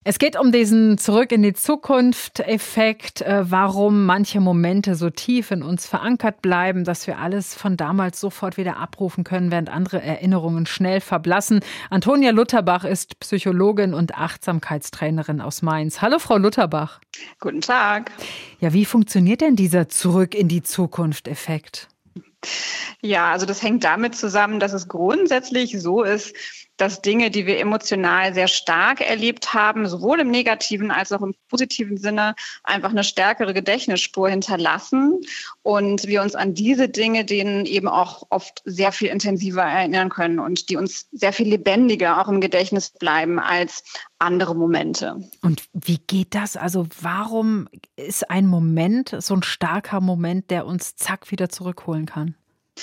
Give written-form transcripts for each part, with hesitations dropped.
Es geht um diesen Zurück in die Zukunft-Effekt, warum manche Momente so tief in uns verankert bleiben, dass wir alles von damals sofort wieder abrufen können, während andere Erinnerungen schnell verblassen. Antonia Lutterbach ist Psychologin und Achtsamkeitstrainerin aus Mainz. Hallo, Frau Lutterbach. Guten Tag. Ja, wie funktioniert denn dieser Zurück in die Zukunft-Effekt? Ja, also das hängt damit zusammen, dass es grundsätzlich so ist, dass Dinge, die wir emotional sehr stark erlebt haben, sowohl im negativen als auch im positiven Sinne, einfach eine stärkere Gedächtnisspur hinterlassen und wir uns an diese Dinge, denen eben auch oft sehr viel intensiver erinnern können und die uns sehr viel lebendiger auch im Gedächtnis bleiben als andere Momente. Und wie geht das? Also warum ist ein Moment so ein starker Moment, der uns zack wieder zurückholen kann?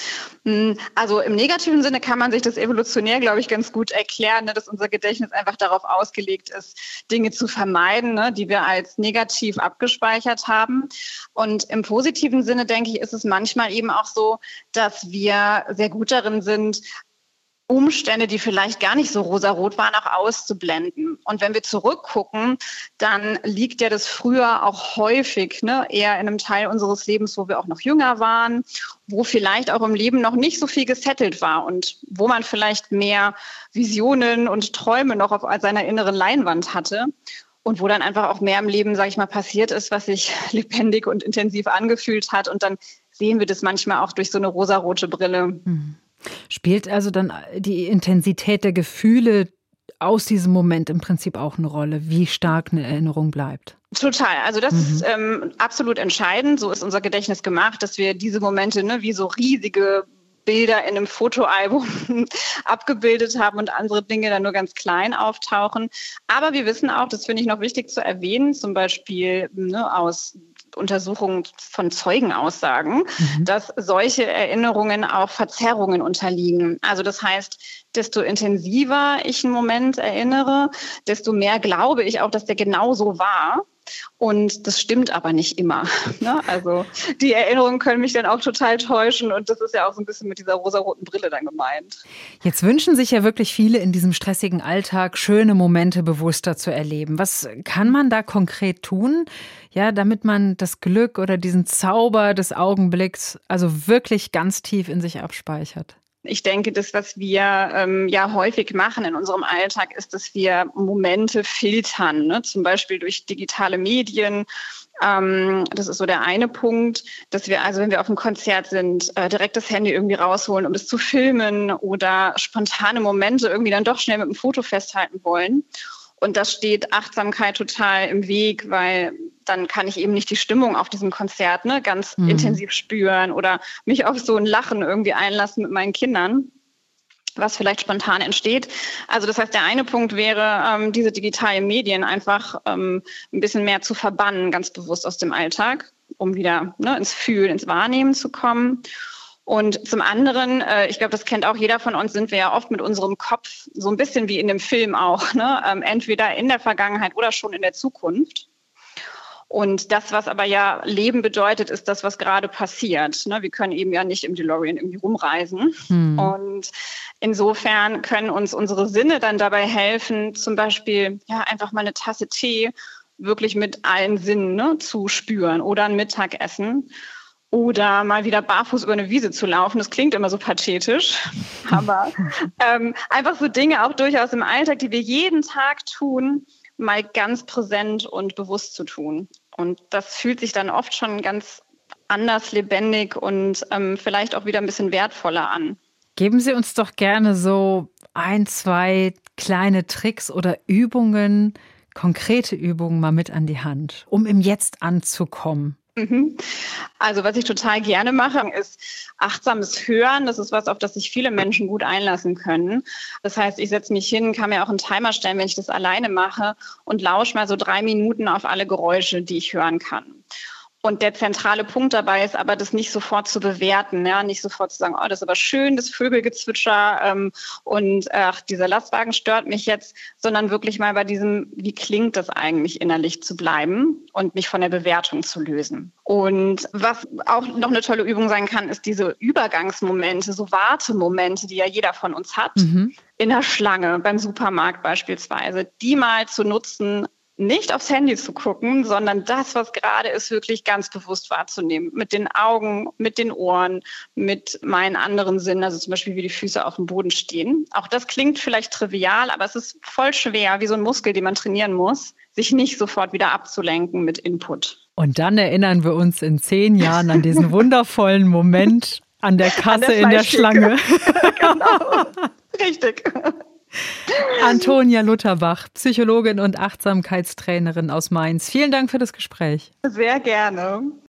Also im negativen Sinne kann man sich das evolutionär, glaube ich, ganz gut erklären, dass unser Gedächtnis einfach darauf ausgelegt ist, Dinge zu vermeiden, die wir als negativ abgespeichert haben. Und im positiven Sinne, denke ich, ist es manchmal eben auch so, dass wir sehr gut darin sind, Umstände, die vielleicht gar nicht so rosarot waren, auch auszublenden. Und wenn wir zurückgucken, dann liegt ja das früher auch häufig eher in einem Teil unseres Lebens, wo wir auch noch jünger waren, wo vielleicht auch im Leben noch nicht so viel gesettelt war und wo man vielleicht mehr Visionen und Träume noch auf seiner inneren Leinwand hatte. Und wo dann einfach auch mehr im Leben, sage ich mal, passiert ist, was sich lebendig und intensiv angefühlt hat. Und dann sehen wir das manchmal auch durch so eine rosarote Brille. Spielt also dann die Intensität der Gefühle aus diesem Moment im Prinzip auch eine Rolle, wie stark eine Erinnerung bleibt? Total. Also das ist absolut entscheidend. So ist unser Gedächtnis gemacht, dass wir diese Momente wie so riesige Bilder in einem Fotoalbum abgebildet haben und andere Dinge dann nur ganz klein auftauchen. Aber wir wissen auch, das finde ich noch wichtig zu erwähnen, zum Beispiel aus Untersuchungen von Zeugenaussagen, dass solche Erinnerungen auch Verzerrungen unterliegen. Also das heißt, desto intensiver ich einen Moment erinnere, desto mehr glaube ich auch, dass der genau so war. Und das stimmt aber nicht immer. Also die Erinnerungen können mich dann auch total täuschen und das ist ja auch so ein bisschen mit dieser rosaroten Brille dann gemeint. Jetzt wünschen sich ja wirklich viele in diesem stressigen Alltag, schöne Momente bewusster zu erleben. Was kann man da konkret tun, damit man das Glück oder diesen Zauber des Augenblicks also wirklich ganz tief in sich abspeichert? Ich denke, das, was wir häufig machen in unserem Alltag, ist, dass wir Momente filtern, zum Beispiel durch digitale Medien. Das ist so der eine Punkt, dass wir also, wenn wir auf einem Konzert sind, direkt das Handy irgendwie rausholen, um das zu filmen oder spontane Momente irgendwie dann doch schnell mit einem Foto festhalten wollen. Und das steht Achtsamkeit total im Weg, weil dann kann ich eben nicht die Stimmung auf diesem Konzert ganz intensiv spüren oder mich auf so ein Lachen irgendwie einlassen mit meinen Kindern, was vielleicht spontan entsteht. Also das heißt, der eine Punkt wäre, diese digitalen Medien einfach ein bisschen mehr zu verbannen, ganz bewusst aus dem Alltag, um wieder ins Fühlen, ins Wahrnehmen zu kommen. Und zum anderen, ich glaube, das kennt auch jeder von uns, sind wir ja oft mit unserem Kopf so ein bisschen wie in dem Film auch, entweder in der Vergangenheit oder schon in der Zukunft. Und das, was aber ja Leben bedeutet, ist das, was gerade passiert. Wir können eben ja nicht im DeLorean irgendwie rumreisen. Und insofern können uns unsere Sinne dann dabei helfen, zum Beispiel einfach mal eine Tasse Tee wirklich mit allen Sinnen zu spüren oder ein Mittagessen. Oder mal wieder barfuß über eine Wiese zu laufen. Das klingt immer so pathetisch, aber einfach so Dinge auch durchaus im Alltag, die wir jeden Tag tun, mal ganz präsent und bewusst zu tun. Und das fühlt sich dann oft schon ganz anders lebendig und vielleicht auch wieder ein bisschen wertvoller an. Geben Sie uns doch gerne so 1, 2 kleine Tricks oder Übungen, konkrete Übungen mal mit an die Hand, um im Jetzt anzukommen. Also was ich total gerne mache, ist achtsames Hören. Das ist was, auf das sich viele Menschen gut einlassen können. Das heißt, ich setze mich hin, kann mir auch einen Timer stellen, wenn ich das alleine mache und lausche mal so 3 Minuten auf alle Geräusche, die ich hören kann. Und der zentrale Punkt dabei ist aber, das nicht sofort zu bewerten, nicht sofort zu sagen, oh, das ist aber schön, das Vögelgezwitscher und dieser Lastwagen stört mich jetzt, sondern wirklich mal bei diesem, wie klingt das eigentlich innerlich zu bleiben und mich von der Bewertung zu lösen. Und was auch noch eine tolle Übung sein kann, ist diese Übergangsmomente, so Wartemomente, die ja jeder von uns hat. in der Schlange beim Supermarkt beispielsweise, die mal zu nutzen, nicht aufs Handy zu gucken, sondern das, was gerade ist, wirklich ganz bewusst wahrzunehmen. Mit den Augen, mit den Ohren, mit meinen anderen Sinnen, also zum Beispiel wie die Füße auf dem Boden stehen. Auch das klingt vielleicht trivial, aber es ist voll schwer, wie so ein Muskel, den man trainieren muss, sich nicht sofort wieder abzulenken mit Input. Und dann erinnern wir uns in 10 Jahren an diesen wundervollen Moment an der Kasse in der Schlange. Genau, richtig. Antonia Lutterbach, Psychologin und Achtsamkeitstrainerin aus Mainz. Vielen Dank für das Gespräch. Sehr gerne.